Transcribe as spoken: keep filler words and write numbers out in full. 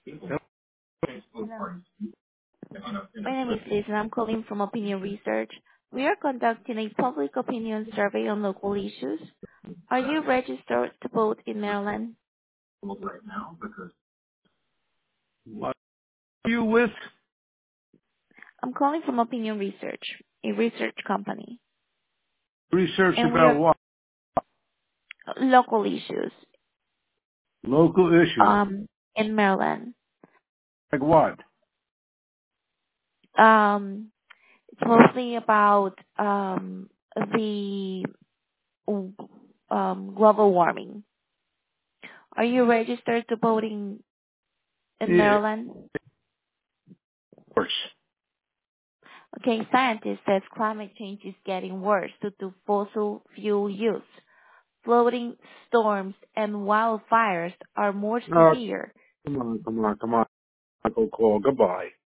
Hello. My name is Liz, and I'm calling from Opinion Research. We are conducting a public opinion survey on local issues. Are you registered to vote in Maryland? What are you with? I'm calling from Opinion Research, a research company, Research and we about are what? local issues Local issues. um, in Maryland. Like what? Um, It's mostly about um, the um, global warming. Are you registered to voting in Yeah, of Maryland? course. Okay, scientists says climate change is getting worse due to fossil fuel use. Flooding, storms, and wildfires are more No, severe. come on, come on, come on. Uncle Call. Goodbye.